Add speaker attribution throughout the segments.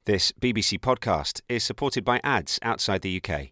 Speaker 1: This BBC podcast is supported by ads outside the UK.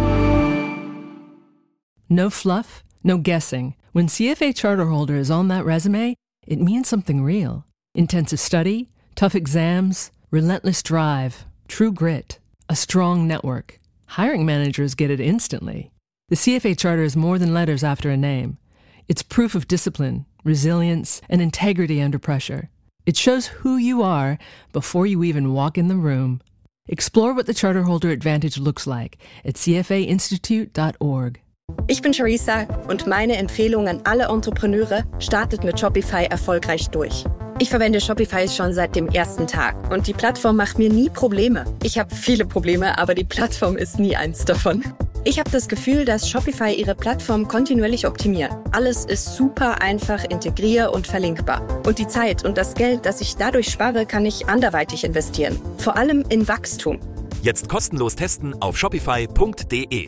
Speaker 2: No fluff, no guessing. When CFA Charterholder is on that resume, it means something real. Intensive study, tough exams, relentless drive, true grit, a strong network. Hiring managers get it instantly. The CFA Charter is more than letters after a name. It's proof of discipline, resilience, and integrity under pressure. It shows who you are before you even walk in the room. Explore what the Charterholder Advantage looks like at cfainstitute.org.
Speaker 3: Ich bin Charissa und meine Empfehlung an alle Entrepreneure, startet mit Shopify erfolgreich durch. Ich verwende Shopify schon seit dem ersten Tag und die Plattform macht mir nie Probleme. Ich habe viele Probleme, aber die Plattform ist nie eins davon. Ich habe das Gefühl, dass Shopify ihre Plattform kontinuierlich optimiert. Alles ist super einfach, integrier- und verlinkbar. Und die Zeit und das Geld, das ich dadurch spare, kann ich anderweitig investieren. Vor allem in Wachstum.
Speaker 4: Jetzt kostenlos testen auf shopify.de.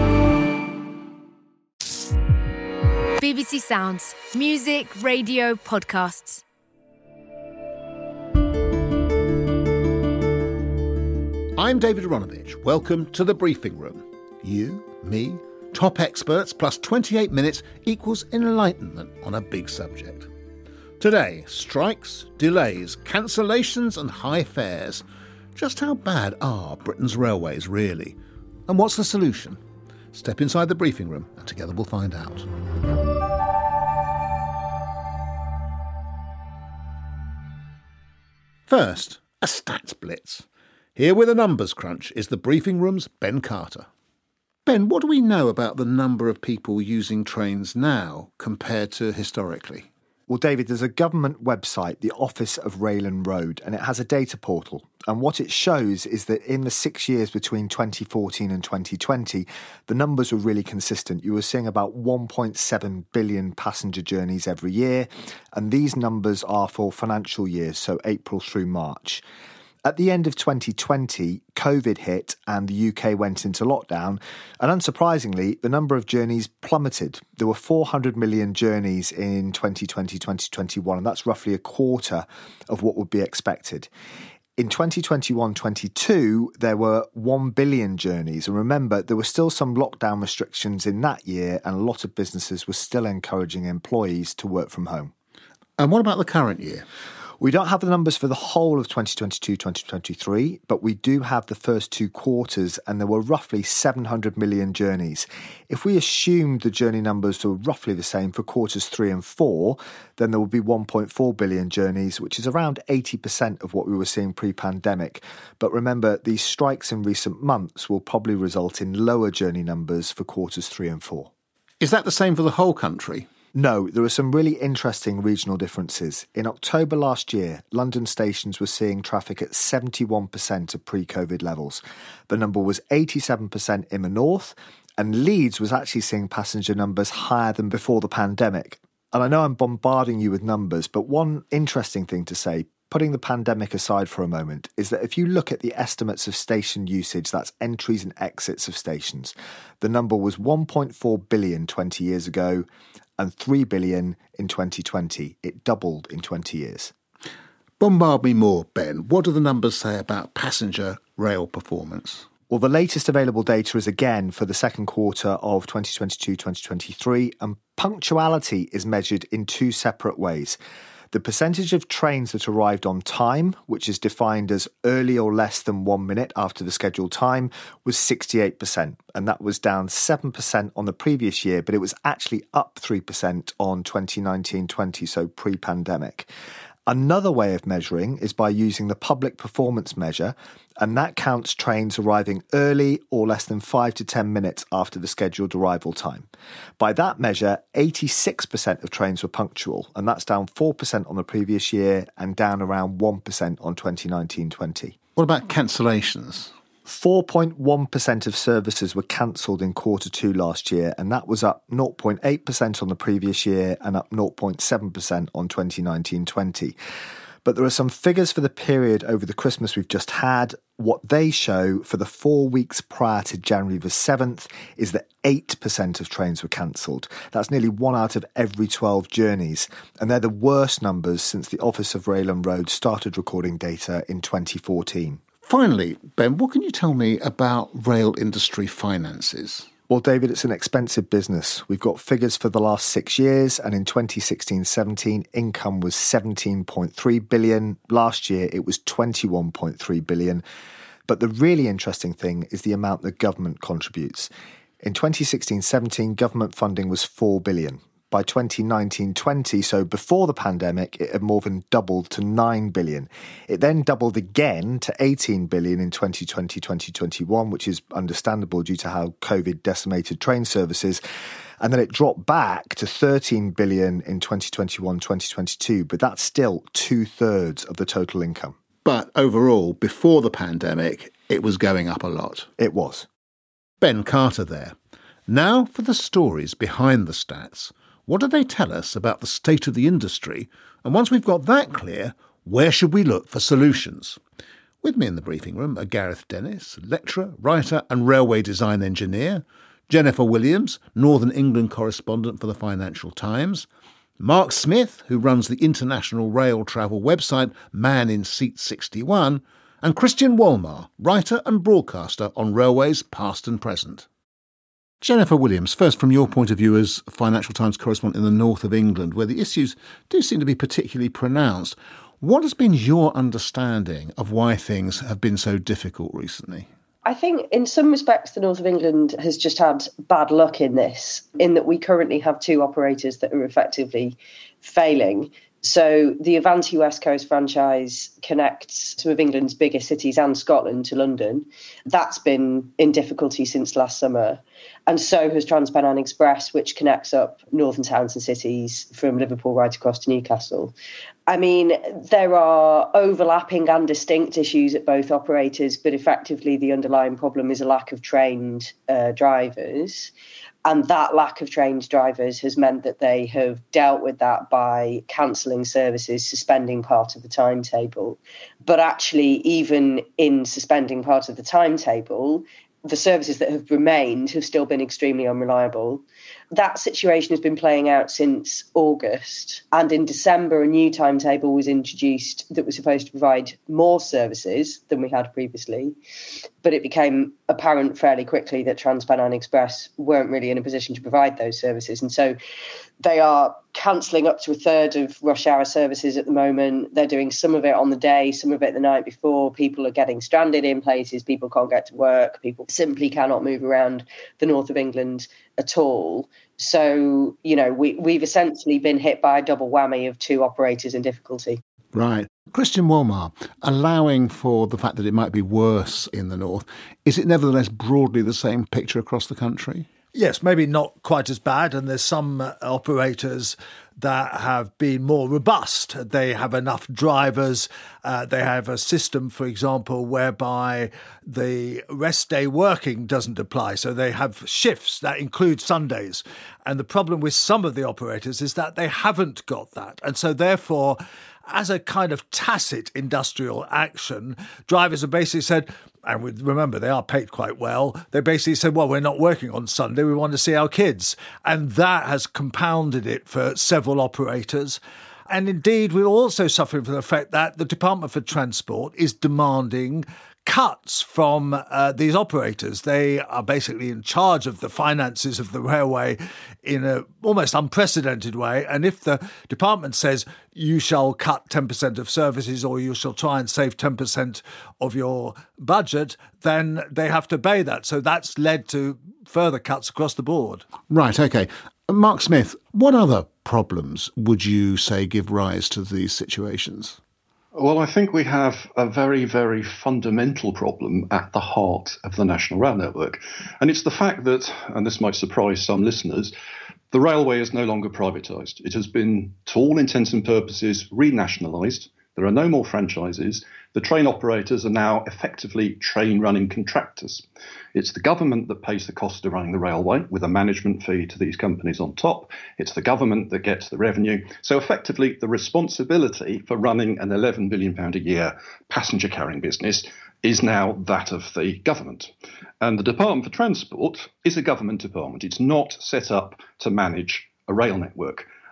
Speaker 5: BBC Sounds. Music, radio, podcasts.
Speaker 6: I'm David Aronovich. Welcome to The Briefing Room. You, me, top experts plus 28 minutes equals enlightenment on a big subject. Today, strikes, delays, cancellations and high fares. Just how bad are Britain's railways really? And what's the solution? Step inside the briefing room and together we'll find out. First, a stats blitz. Here with a numbers crunch is the briefing room's Ben Carter. Ben, what do we know about the number of people using trains now compared to historically?
Speaker 7: Well, David, there's a government website, the Office of Rail and Road, and it has a data portal. And what it shows is that in the 6 years between 2014 and 2020, the numbers were really consistent. You were seeing about 1.7 billion passenger journeys every year. And these numbers are for financial years, so April through March. At the end of 2020, COVID hit and the UK went into lockdown. And unsurprisingly, the number of journeys plummeted. There were 400 million journeys in 2020-2021, and that's roughly a quarter of what would be expected. In 2021-22, there were 1 billion journeys. And remember, there were still some lockdown restrictions in that year, and a lot of businesses were still encouraging employees to work from home.
Speaker 6: And what about the current year?
Speaker 7: We don't have the numbers for the whole of 2022-2023, but we do have the first two quarters, and there were roughly 700 million journeys. If we assumed the journey numbers were roughly the same for quarters 3 and 4, then there would be 1.4 billion journeys, which is around 80% of what we were seeing pre-pandemic. But remember, these strikes in recent months will probably result in lower journey numbers for quarters 3 and 4.
Speaker 6: Is that the same for the whole country?
Speaker 7: No, there are some really interesting regional differences. In October last year, London stations were seeing traffic at 71% of pre-COVID levels. The number was 87% in the north, and Leeds was actually seeing passenger numbers higher than before the pandemic. And I know I'm bombarding you with numbers, but one interesting thing to say, putting the pandemic aside for a moment, is that if you look at the estimates of station usage, that's entries and exits of stations, the number was 1.4 billion 20 years ago and 3 billion in 2020. It doubled in 20 years.
Speaker 6: Bombard me more, Ben. What do the numbers say about passenger rail performance?
Speaker 7: Well, the latest available data is again for the second quarter of 2022-2023, and punctuality is measured in two separate ways. The percentage of trains that arrived on time, which is defined as early or less than 1 minute after the scheduled time, was 68%. And that was down 7% on the previous year, but it was actually up 3% on 2019-20, so pre-pandemic. Another way of measuring is by using the public performance measure, and that counts trains arriving early or less than 5 to 10 minutes after the scheduled arrival time. By that measure, 86% of trains were punctual, and that's down 4% on the previous year and down around 1% on 2019-20.
Speaker 6: What about cancellations?
Speaker 7: 4.1% of services were cancelled in quarter 2 last year, and that was up 0.8% on the previous year and up 0.7% on 2019-20. But there are some figures for the period over the Christmas we've just had. What they show for the 4 weeks prior to January the 7th is that 8% of trains were cancelled. That's nearly 1 out of every 12 journeys. And they're the worst numbers since the Office of Rail and Road started recording data in 2014.
Speaker 6: Finally, Ben, what can you tell me about rail industry finances?
Speaker 7: Well, David, it's an expensive business. We've got figures for the last 6 years, and in 2016-17, income was 17.3 billion. Last year, it was 21.3 billion. But the really interesting thing is the amount the government contributes. In 2016-17, government funding was 4 billion. By 2019-20, so before the pandemic, it had more than doubled to 9 billion. It then doubled again to 18 billion in 2020-2021, which is understandable due to how COVID decimated train services. And then it dropped back to 13 billion in 2021-2022, but that's still 2/3 of the total income.
Speaker 6: But overall, before the pandemic, it was going up a lot.
Speaker 7: It was.
Speaker 6: Ben Carter there. Now for the stories behind the stats. What do they tell us about the state of the industry? And once we've got that clear, where should we look for solutions? With me in the briefing room are Gareth Dennis, lecturer, writer and railway design engineer, Jennifer Williams, Northern England correspondent for the Financial Times, Mark Smith, who runs the international rail travel website Man in Seat 61, and Christian Wolmar, writer and broadcaster on railways past and present. Jennifer Williams, first from your point of view as Financial Times correspondent in the north of England, where the issues do seem to be particularly pronounced, what has been your understanding of why things have been so difficult recently?
Speaker 8: I think in some respects the north of England has just had bad luck in this, in that we currently have two operators that are effectively failing. So the Avanti West Coast franchise connects some of England's biggest cities and Scotland to London. That's been in difficulty since last summer. And so has TransPennine Express, which connects up northern towns and cities from Liverpool right across to Newcastle. I mean, there are overlapping and distinct issues at both operators, but effectively the underlying problem is a lack of trained drivers. And that lack of trained drivers has meant that they have dealt with that by cancelling services, suspending part of the timetable. But actually, even in suspending part of the timetable, the services that have remained have still been extremely unreliable. That situation has been playing out since August. And in December, a new timetable was introduced that was supposed to provide more services than we had previously. But it became apparent fairly quickly that TransPennine Express weren't really in a position to provide those services. And so they are cancelling up to a third of rush hour services at the moment. They're doing some of it on the day, some of it the night before. People are getting stranded in places. People can't get to work. People simply cannot move around the north of England at all. So, you know, we've essentially been hit by a double whammy of two operators in difficulty.
Speaker 6: Right. Christian Wolmar, allowing for the fact that it might be worse in the north, is it nevertheless broadly the same picture across the country?
Speaker 9: Yes, maybe not quite as bad, and there's some operators that have been more robust. They have enough drivers. They have a system, for example, whereby the rest day working doesn't apply. So they have shifts that include Sundays. And the problem with some of the operators is that they haven't got that. And so therefore, as a kind of tacit industrial action, drivers have basically said, and remember, they are paid quite well. They basically said, well, we're not working on Sunday. We want to see our kids. And that has compounded it for several operators. And indeed, we're also suffering from the fact that the Department for Transport is demanding cuts from these operators. They are basically in charge of the finances of the railway in an almost unprecedented way. And if the department says you shall cut 10% of services or you shall try and save 10% of your budget, then they have to obey that. So that's led to further cuts across the board.
Speaker 6: Right, OK. Mark Smith, what other problems would you say give rise to these situations?
Speaker 10: Well, I think we have a very, very fundamental problem at the heart of the National Rail Network. And it's the fact that, and this might surprise some listeners, the railway is no longer privatised. It has been, to all intents and purposes, renationalised. There are no more franchises. The train operators are now effectively train-running contractors. It's the government that pays the cost of running the railway with a management fee to these companies on top. It's the government that gets the revenue. So effectively, the responsibility for running an £11 billion a year passenger carrying business is now that of the government. And the Department for Transport is a government department. It's not set up to manage a rail network.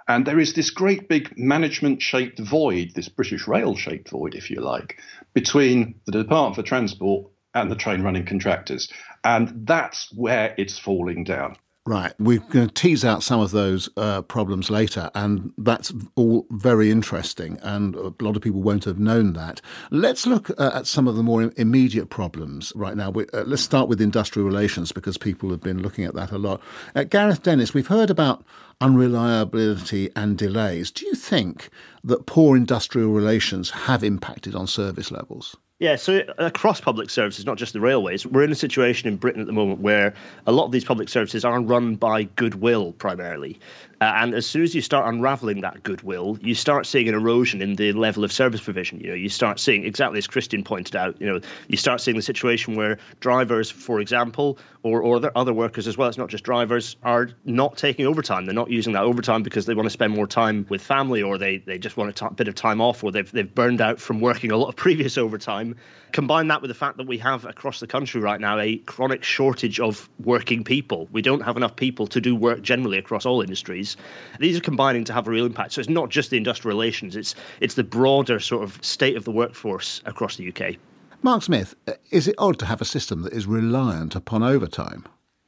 Speaker 10: And there is this great big management-shaped void, this British Rail-shaped void, if you like, between the Department for Transport and the train running contractors. And that's where it's falling down.
Speaker 6: Right. We're going to tease out some of those problems later, and that's all very interesting, and a lot of people won't have known that. Let's look at some of the more immediate problems right now. Let's start with industrial relations, because people have been looking at that a lot. Gareth Dennis, we've heard about unreliability and delays. Do you think that poor industrial relations have impacted on service levels?
Speaker 11: Yeah, so across public services, not just the railways, we're in a situation in Britain at the moment where a lot of these public services are run by goodwill primarily. And as soon as you start unravelling that goodwill, you start seeing an erosion in the level of service provision. You start seeing, exactly as Christian pointed out, you start seeing the situation where drivers, for example, or other workers as well, it's not just drivers, are not taking overtime. They're not using that overtime because they want to spend more time with family, or they just want a bit of time off, or they've burned out from working a lot of previous overtime. Combine that with the fact that we have across the country right now a chronic shortage of working people. We don't have enough people to do work generally across all industries. These are combining to have a real impact. So it's not just the industrial relations, it's the broader sort of state of the workforce across the UK.
Speaker 6: Mark Smith, is it odd to have a system that is reliant upon overtime?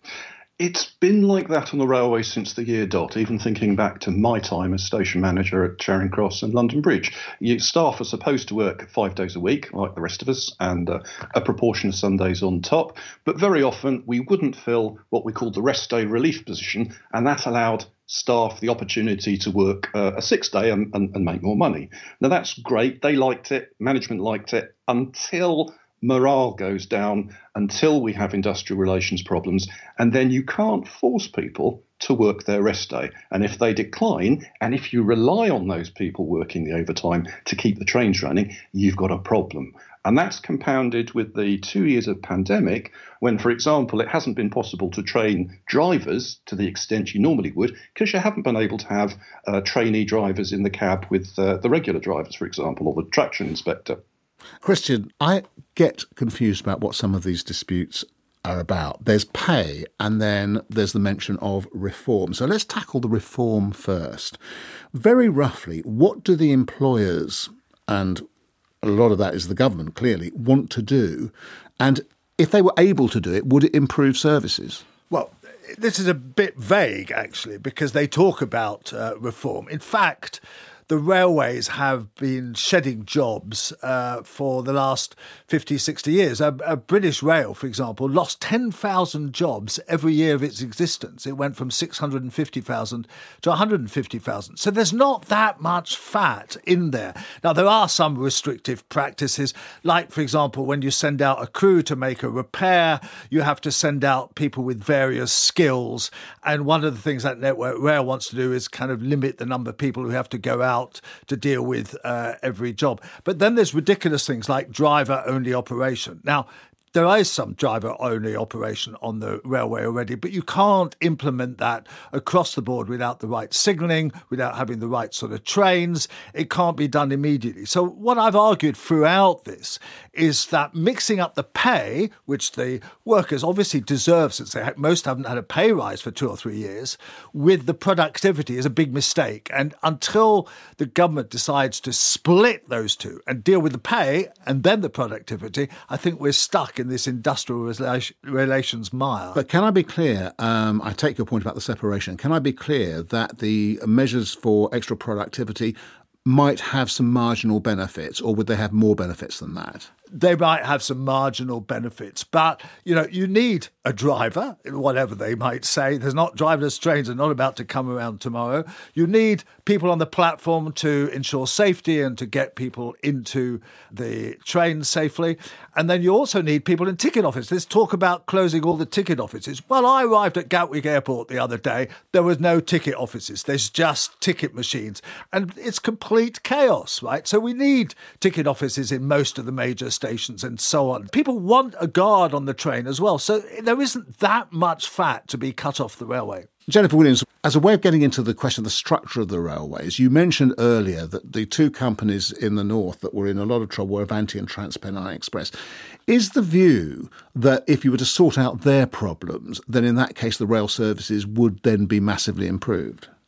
Speaker 10: It's been like that on the railway since the year dot, even thinking back to my time as station manager at Charing Cross and London Bridge. Staff are supposed to work 5 days a week, like the rest of us, and a proportion of Sundays on top. But very often we wouldn't fill what we called the rest day relief position, and that allowed staff the opportunity to work a 6-day and make more money. Now, that's great. They liked it. Management liked it until morale goes down, until we have industrial relations problems, and then you can't force people to work their rest day. And if they decline, and if you rely on those people working the overtime to keep the trains running, you've got a problem. And that's compounded with the 2 years of pandemic when, for example, it hasn't been possible to train drivers to the extent you normally would because you haven't been able to have trainee drivers in the cab with the regular drivers, for example, or the traction inspector.
Speaker 6: Christian, I get confused about what some of these disputes are about. There's pay, and then there's the mention of reform. So let's tackle the reform first. Very roughly, what do the employers, and a lot of that is the government clearly, want to do? And if they were able to do it, would it improve services?
Speaker 9: Well, this is a bit vague, actually, because they talk about reform. In fact, the railways have been shedding jobs for the last 50, 60 years. British Rail, for example, lost 10,000 jobs every year of its existence. It went from 650,000 to 150,000. So there's not that much fat in there. Now, there are some restrictive practices, like, for example, when you send out a crew to make a repair, you have to send out people with various skills. And one of the things that Network Rail wants to do is kind of limit the number of people who have to go out to deal with every job. But then there's ridiculous things like driver-only operation. Now, there is some driver-only operation on the railway already, but you can't implement that across the board without the right signalling, without having the right sort of trains. It can't be done immediately. So what I've argued throughout this is that mixing up the pay, which the workers obviously deserve since most haven't had a pay rise for 2 or 3 years, with the productivity is a big mistake. And until the government decides to split those two and deal with the pay and then the productivity, I think we're stuck in this industrial relations mire.
Speaker 6: But can I be clear, I take your point about the separation, can I be clear that the measures for extra productivity might have some marginal benefits, or would they have more benefits than that?
Speaker 9: They might have some marginal benefits, but, you need a driver, whatever they might say. There's not driverless trains are not about to come around tomorrow. You need people on the platform to ensure safety and to get people into the train safely. And then you also need people in ticket offices. There's talk about closing all the ticket offices. Well, I arrived at Gatwick Airport the other day. There was no ticket offices. There's just ticket machines. And it's complete chaos, right? So we need ticket offices in most of the major stations and so on. People want a guard on the train as well. So there isn't that much fat to be cut off the railway.
Speaker 6: Jennifer Williams, as a way of getting into the question of the structure of the railways, you mentioned earlier that the two companies in the north that were in a lot of trouble were Avanti and TransPennine Express. Is the view that if you were to sort out their problems, then in that case the rail services would then be massively improved?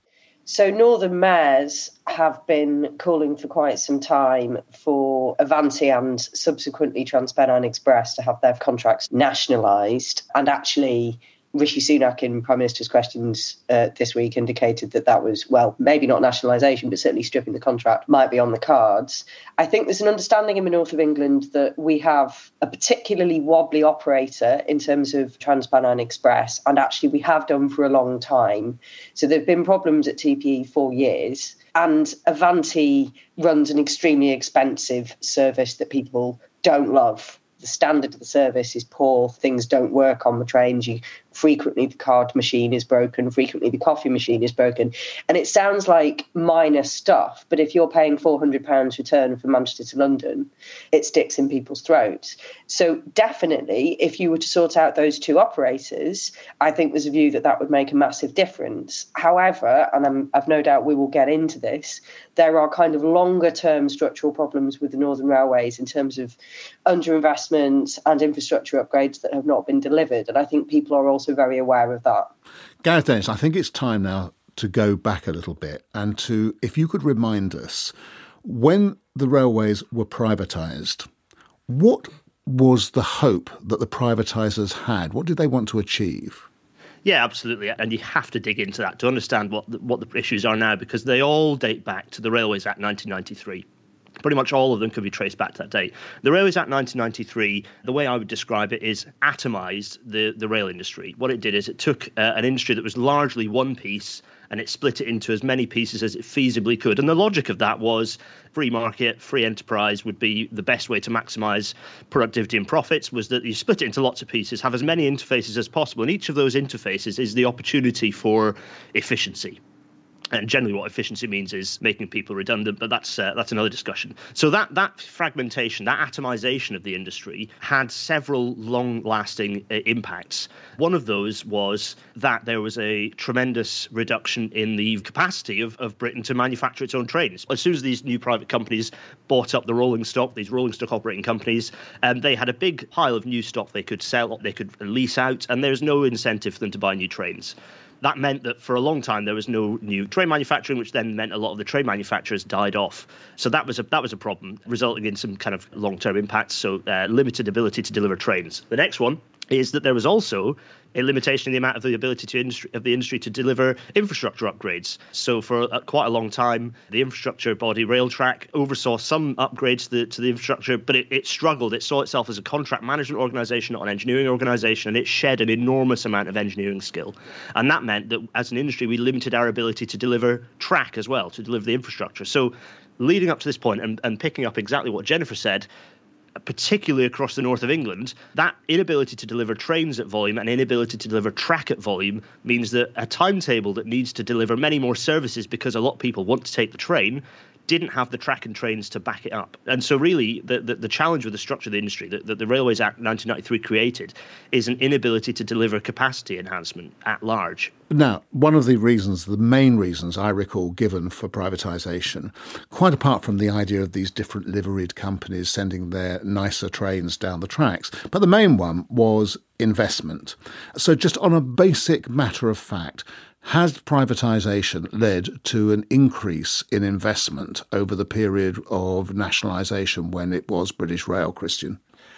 Speaker 8: So Northern mayors have been calling for quite some time for Avanti and subsequently TransPennine Express to have their contracts nationalised. And actually, Rishi Sunak in Prime Minister's Questions this week indicated that was, well, maybe not nationalisation, but certainly stripping the contract might be on the cards. I think there's an understanding in the north of England that we have a particularly wobbly operator in terms of TransPennine Express, and actually we have done for a long time. So there have been problems at TPE for years, and Avanti runs an extremely expensive service that people don't love. The standard of the service is poor. Things don't work on the trains. Frequently the card machine is broken. Frequently the coffee machine is broken. And it sounds like minor stuff, but if you're paying £400 return from Manchester to London, it sticks in people's throats. So definitely, if you were to sort out those two operators, I think there's a view that would make a massive difference. However, and I've no doubt we will get into this, there are kind of longer term structural problems with the Northern Railways in terms of underinvestment and infrastructure upgrades that have not been delivered. And I think people are also very aware of that.
Speaker 6: Gareth Dennis, I think it's time now to go back a little bit and to, if you could remind us, when the railways were privatised, what was the hope that the privatisers had? What did they want to achieve?
Speaker 11: Yeah, absolutely. And you have to dig into that to understand what the issues are now, because they all date back to the Railways Act 1993. Pretty much all of them can be traced back to that date. The Railways Act 1993, the way I would describe it, is atomised the rail industry. What it did is it took an industry that was largely one piece and it split it into as many pieces as it feasibly could. And the logic of that was free market, free enterprise would be the best way to maximise productivity and profits, was that you split it into lots of pieces, have as many interfaces as possible. And each of those interfaces is the opportunity for efficiency. And generally what efficiency means is making people redundant, but that's another discussion. So that fragmentation, that atomization of the industry had several long-lasting impacts. One of those was that there was a tremendous reduction in the capacity of Britain to manufacture its own trains. As soon as these new private companies bought up the rolling stock, these rolling stock operating companies, they had a big pile of new stock they could sell, they could lease out, and there's no incentive for them to buy new trains. That meant that for a long time there was no new train manufacturing, which then meant a lot of the train manufacturers died off. So that was a problem, resulting in some kind of long-term impacts, so limited ability to deliver trains. The next one is that there was also a limitation in the amount of the ability of the industry to deliver infrastructure upgrades. So for quite a long time, the infrastructure body Railtrack oversaw some upgrades to the infrastructure, but it struggled. It saw itself as a contract management organisation, not an engineering organisation, and it shed an enormous amount of engineering skill. And that meant that as an industry, we limited our ability to deliver track as well, to deliver the infrastructure. So leading up to this point and picking up exactly what Jennifer said, particularly across the north of England, that inability to deliver trains at volume and inability to deliver track at volume means that a timetable that needs to deliver many more services because a lot of people want to take the train didn't have the track and trains to back it up. And so really the challenge with the structure of the industry that the Railways Act 1993 created is an inability to deliver capacity enhancement at large.
Speaker 6: Now, one of the main reasons I recall given for privatisation, quite apart from the idea of these different liveried companies sending their nicer trains down the tracks, but the main one was investment. So just on a basic matter of fact, has privatisation led to an increase in investment over the period of nationalisation when it was British Rail, Christian?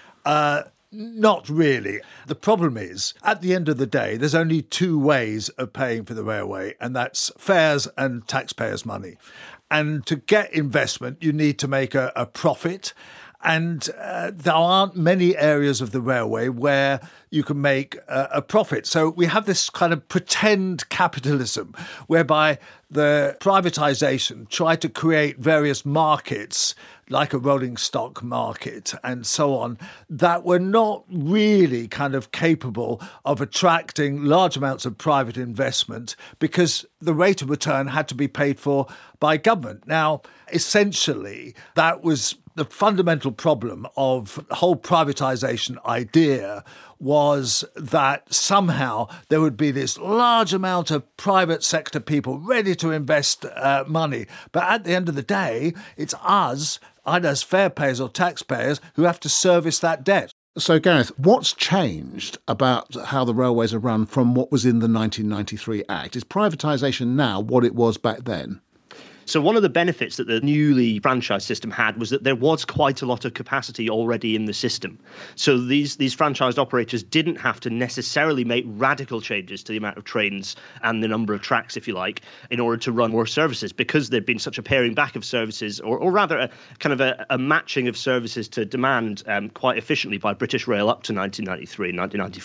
Speaker 9: Not really. The problem is, at the end of the day, there's only two ways of paying for the railway, and that's fares and taxpayers' money. And to get investment, you need to make a profit. And there aren't many areas of the railway where you can make a profit. So we have this kind of pretend capitalism whereby the privatisation tried to create various markets like a rolling stock market and so on that were not really kind of capable of attracting large amounts of private investment because the rate of return had to be paid for by government. Now, essentially, that was the fundamental problem of the whole privatisation idea was that somehow there would be this large amount of private sector people ready to invest money. But at the end of the day, it's us, either as fare payers or taxpayers, who have to service that debt.
Speaker 6: So, Gareth, what's changed about how the railways are run from what was in the 1993 Act? Is privatisation now what it was back then?
Speaker 11: So one of the benefits that the newly franchised system had was that there was quite a lot of capacity already in the system. So these franchised operators didn't have to necessarily make radical changes to the amount of trains and the number of tracks, if you like, in order to run more services, because there'd been such a paring back of services, or rather a kind of a matching of services to demand quite efficiently by British Rail up to 1993,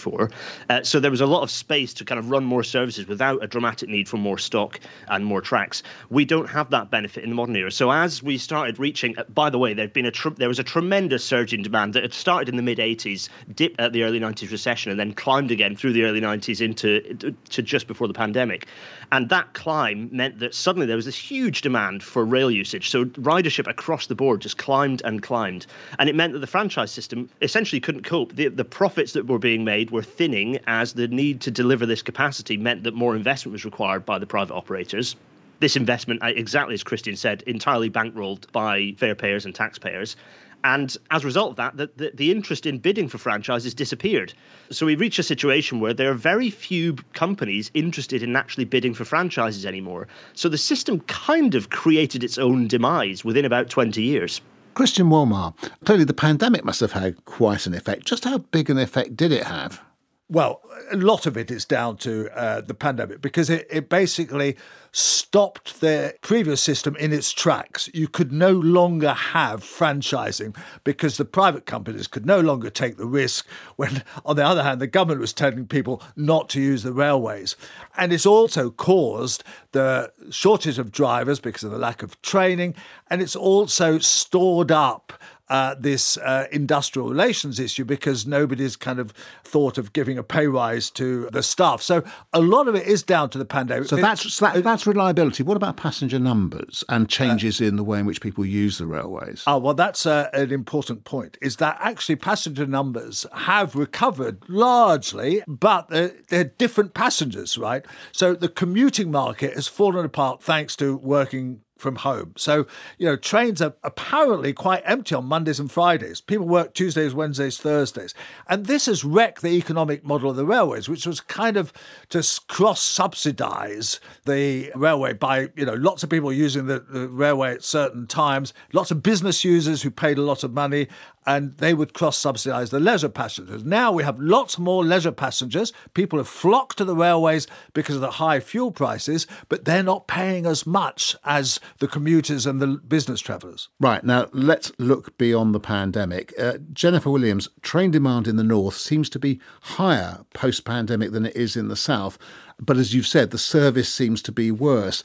Speaker 11: 1994. So there was a lot of space to kind of run more services without a dramatic need for more stock and more tracks. We don't have that benefit in the modern era. So as we started reaching, by the way, there was a tremendous surge in demand that had started in the mid-80s, dipped at the early 90s recession, and then climbed again through the early 90s into just before the pandemic. And that climb meant that suddenly there was this huge demand for rail usage. So ridership across the board just climbed and climbed. And it meant that the franchise system essentially couldn't cope. The profits that were being made were thinning as the need to deliver this capacity meant that more investment was required by the private operators. This investment, exactly as Christian said, entirely bankrolled by fare payers and taxpayers. And as a result of that, the interest in bidding for franchises disappeared. So we reached a situation where there are very few companies interested in actually bidding for franchises anymore. So the system kind of created its own demise within about 20 years.
Speaker 6: Christian Wolmar, clearly the pandemic must have had quite an effect. Just how big an effect did it have?
Speaker 9: Well, a lot of it is down to the pandemic, because it basically stopped the previous system in its tracks. You could no longer have franchising because the private companies could no longer take the risk when, on the other hand, the government was telling people not to use the railways. And it's also caused the shortage of drivers because of the lack of training, and it's also stored up this industrial relations issue because nobody's kind of thought of giving a pay rise to the staff. So a lot of it is down to the pandemic.
Speaker 6: So that's reliability. What about passenger numbers and changes in the way in which people use the railways?
Speaker 9: Well, that's an important point, is that actually passenger numbers have recovered largely, but they're different passengers, right? So the commuting market has fallen apart thanks to working from home. So, trains are apparently quite empty on Mondays and Fridays. People work Tuesdays, Wednesdays, Thursdays. And this has wrecked the economic model of the railways, which was kind of to cross-subsidise the railway by, lots of people using the railway at certain times, lots of business users who paid a lot of money, and they would cross-subsidise the leisure passengers. Now we have lots more leisure passengers. People have flocked to the railways because of the high fuel prices, but they're not paying as much as the commuters and the business travellers.
Speaker 6: Right, now let's look beyond the pandemic. Jennifer Williams, train demand in the north seems to be higher post-pandemic than it is in the south, but as you've said, the service seems to be worse.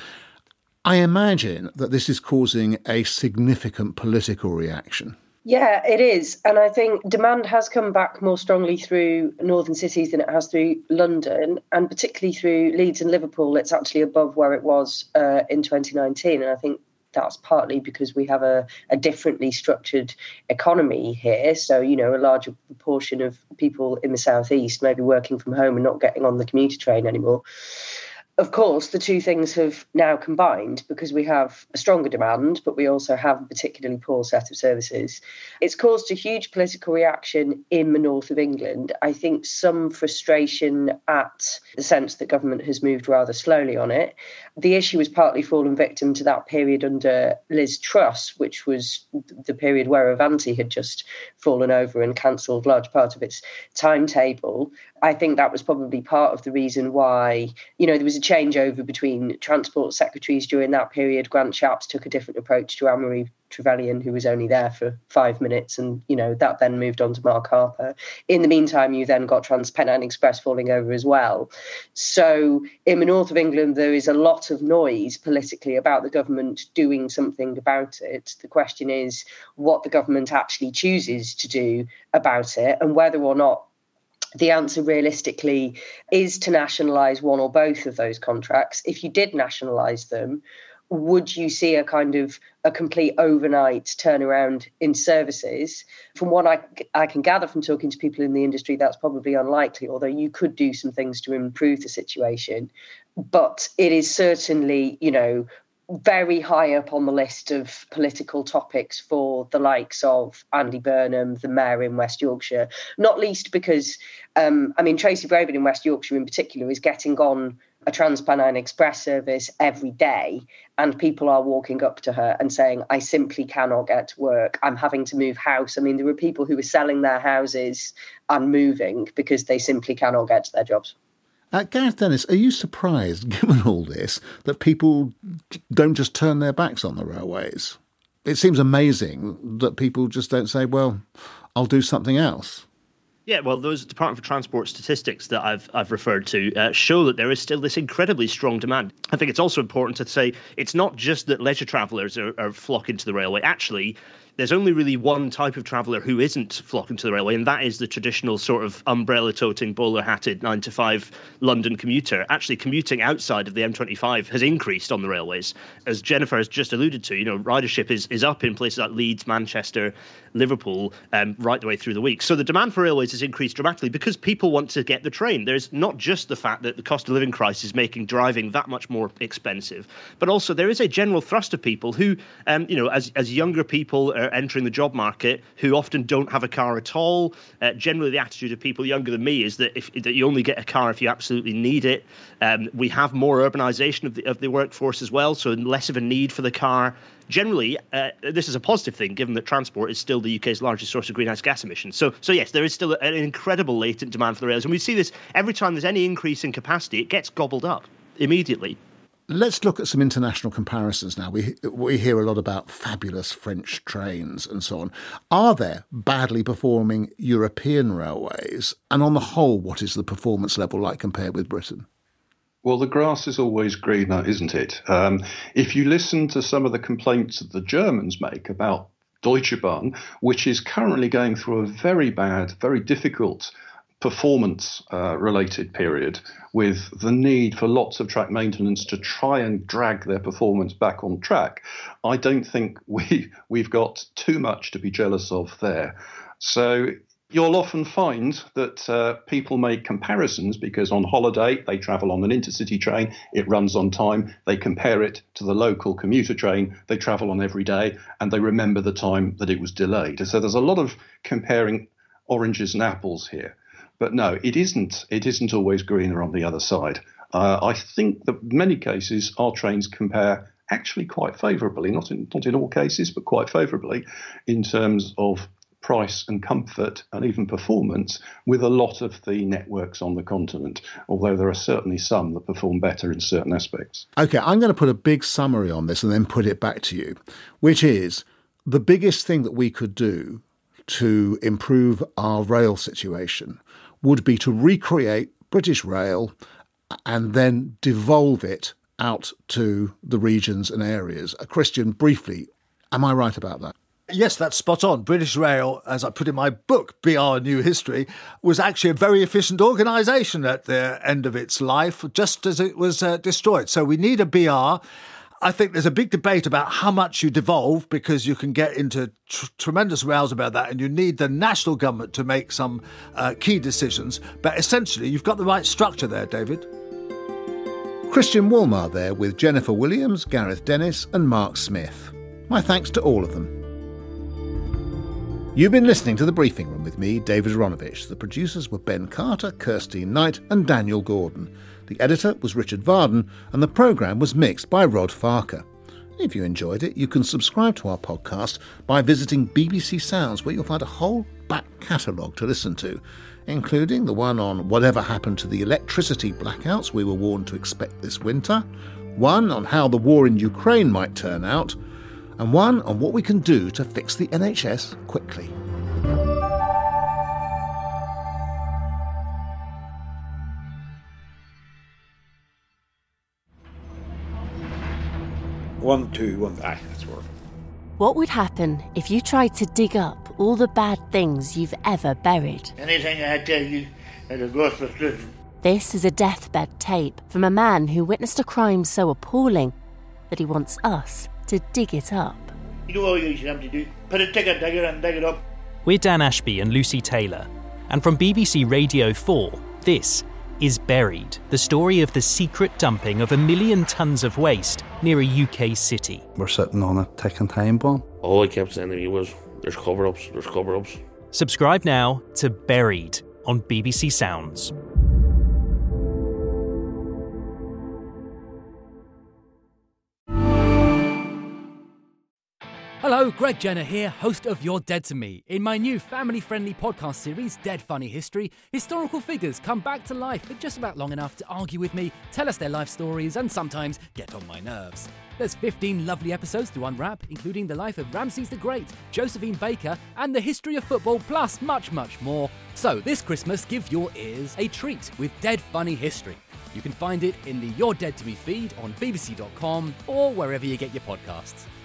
Speaker 6: I imagine that this is causing a significant political reaction.
Speaker 8: Yeah, it is. And I think demand has come back more strongly through northern cities than it has through London, and particularly through Leeds and Liverpool. It's actually above where it was in 2019. And I think that's partly because we have a differently structured economy here. So, a larger proportion of people in the southeast maybe working from home and not getting on the commuter train anymore. Of course, the two things have now combined because we have a stronger demand, but we also have a particularly poor set of services. It's caused a huge political reaction in the north of England. I think some frustration at the sense that government has moved rather slowly on it. The issue has partly fallen victim to that period under Liz Truss, which was the period where Avanti had just fallen over and cancelled large part of its timetable. I think that was probably part of the reason why, there was a changeover between transport secretaries during that period. Grant Shapps took a different approach to Anne-Marie Trevelyan, who was only there for 5 minutes, and that then moved on to Mark Harper. In the meantime, you then got TransPennine Express falling over as well. So in the north of England, there is a lot of noise politically about the government doing something about it. The question is what the government actually chooses to do about it, and whether or not the answer realistically is to nationalise one or both of those contracts. If you did nationalise them, would you see a kind of a complete overnight turnaround in services? From what I can gather from talking to people in the industry, that's probably unlikely, although you could do some things to improve the situation. But it is certainly, very high up on the list of political topics for the likes of Andy Burnham, the mayor in West Yorkshire, not least because, Tracy Brabin in West Yorkshire in particular is getting on a Trans-Pennine Express service every day, and people are walking up to her and saying, I simply cannot get to work. I'm having to move house. I mean, there are people who are selling their houses and moving because they simply cannot get to their jobs.
Speaker 6: Gareth Dennis, are you surprised, given all this, that people don't just turn their backs on the railways? It seems amazing that people just don't say, well, I'll do something else.
Speaker 11: Yeah, well, those Department for Transport statistics that I've referred to show that there is still this incredibly strong demand. I think it's also important to say it's not just that leisure travellers are flocking to the railway. Actually, there's only really one type of traveller who isn't flocking to the railway, and that is the traditional sort of umbrella-toting, bowler-hatted 9-to-5 London commuter. Actually, commuting outside of the M25 has increased on the railways. As Jennifer has just alluded to, ridership is up in places like Leeds, Manchester, Liverpool, right the way through the week. So the demand for railways has increased dramatically because people want to get the train. There's not just the fact that the cost of living crisis is making driving that much more expensive, but also there is a general thrust of people who, as younger people are entering the job market, who often don't have a car at all. Generally, the attitude of people younger than me is that that you only get a car if you absolutely need it. We have more urbanisation of the workforce as well, so less of a need for the car. Generally, this is a positive thing, given that transport is still the UK's largest source of greenhouse gas emissions. So yes, there is still an incredible latent demand for the rails. And we see this every time there's any increase in capacity, it gets gobbled up immediately.
Speaker 6: Let's look at some international comparisons now. We hear a lot about fabulous French trains and so on. Are there badly performing European railways? And on the whole, what is the performance level like compared with Britain?
Speaker 10: Well, the grass is always greener, isn't it? If you listen to some of the complaints that the Germans make about Deutsche Bahn, which is currently going through a very bad, very difficult performance-related period with the need for lots of track maintenance to try and drag their performance back on track, I don't think we've got too much to be jealous of there. So you'll often find that people make comparisons because on holiday they travel on an intercity train, it runs on time, they compare it to the local commuter train they travel on every day, and they remember the time that it was delayed. So there's a lot of comparing oranges and apples here. But no, it isn't always greener on the other side. I think that in many cases our trains compare actually quite favourably, not in all cases, but quite favourably in terms of price and comfort and even performance with a lot of the networks on the continent, although there are certainly some that perform better in certain aspects. OK, I'm going to put a big summary on this and then put it back to you, which is the biggest thing that we could do to improve our rail situation would be to recreate British Rail and then devolve it out to the regions and areas. Christian, briefly, am I right about that?
Speaker 9: Yes, that's spot on. British Rail, as I put in my book, BR New History, was actually a very efficient organisation at the end of its life, just as it was destroyed. So we need a BR. I think there's a big debate about how much you devolve, because you can get into tremendous rows about that, and you need the national government to make some key decisions. But essentially, you've got the right structure there, David.
Speaker 6: Christian Woolmar there with Jennifer Williams, Gareth Dennis and Mark Smith. My thanks to all of them. You've been listening to The Briefing Room with me, David Aronovich. The producers were Ben Carter, Kirsteen Knight and Daniel Gordon. The editor was Richard Varden, and the programme was mixed by Rod Farker. If you enjoyed it, you can subscribe to our podcast by visiting BBC Sounds, where you'll find a whole back catalogue to listen to, including the one on whatever happened to the electricity blackouts we were warned to expect this winter, one on how the war in Ukraine might turn out, and one on what we can do to fix the NHS quickly.
Speaker 12: One, two, one. Aye, that's worth it.
Speaker 13: What would happen if you tried to dig up all the bad things you've ever buried?
Speaker 12: Anything I tell you, it'll go for certain.
Speaker 13: This is a deathbed tape from a man who witnessed a crime so appalling that he wants us to dig it up.
Speaker 12: You know all you should have to do? Put a ticket digger and dig it up.
Speaker 14: We're Dan Ashby and Lucy Taylor, and from BBC Radio 4, this is Buried, the story of the secret dumping of 1 million tonnes of waste near a UK city.
Speaker 15: We're sitting on a ticking time bomb.
Speaker 16: All I kept saying to me was, there's cover-ups, there's cover-ups.
Speaker 14: Subscribe now to Buried on BBC Sounds.
Speaker 17: Hello, Greg Jenner here, host of You're Dead to Me. In my new family-friendly podcast series, Dead Funny History, historical figures come back to life for just about long enough to argue with me, tell us their life stories, and sometimes get on my nerves. There's 15 lovely episodes to unwrap, including the life of Ramses the Great, Josephine Baker, and the history of football, plus much, much more. So this Christmas, give your ears a treat with Dead Funny History. You can find it in the You're Dead to Me feed on bbc.com or wherever you get your podcasts.